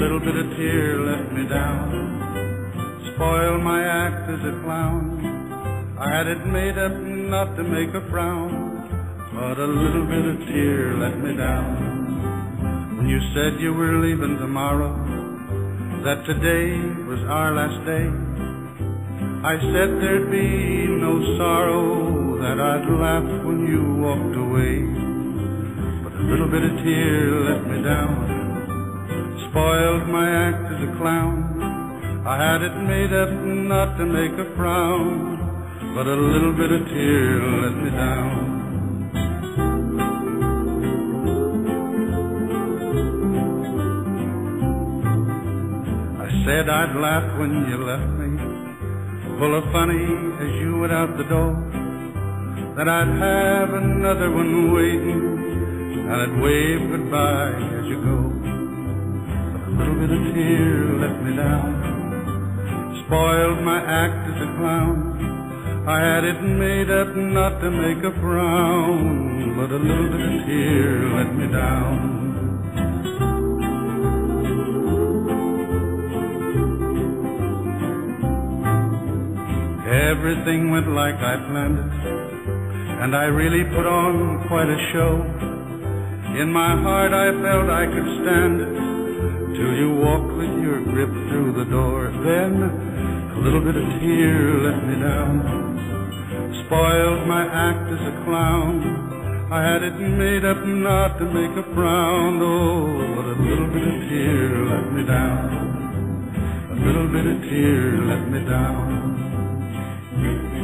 little bit of tear let me down. Spoiled my act as a clown. I had it made up not to make a frown, but a little bit of tear let me down. When you said you were leaving tomorrow, that today was our last day, I said there'd be no sorrow, that I'd laugh when you walked away. But a little bit of tear let me down. Spoiled my act as a clown. I had it made up not to make a frown, but a little bit of tear let me down. I said I'd laugh when you left me, full of funny as you went out the door, that I'd have another one waiting, and I'd wave goodbye as you go. But a little bit of tear let me down. Spoiled my act as a clown. I had it made up not to make a frown, but a little bit of tear let me down. Everything went like I planned it, and I really put on quite a show. In my heart I felt I could stand it, till you walked with your grip through the door. Then a little bit of tear let me down. Spoiled my act as a clown. I had it made up not to make a frown. Oh, but a little bit of tear let me down. A little bit of tear let me down.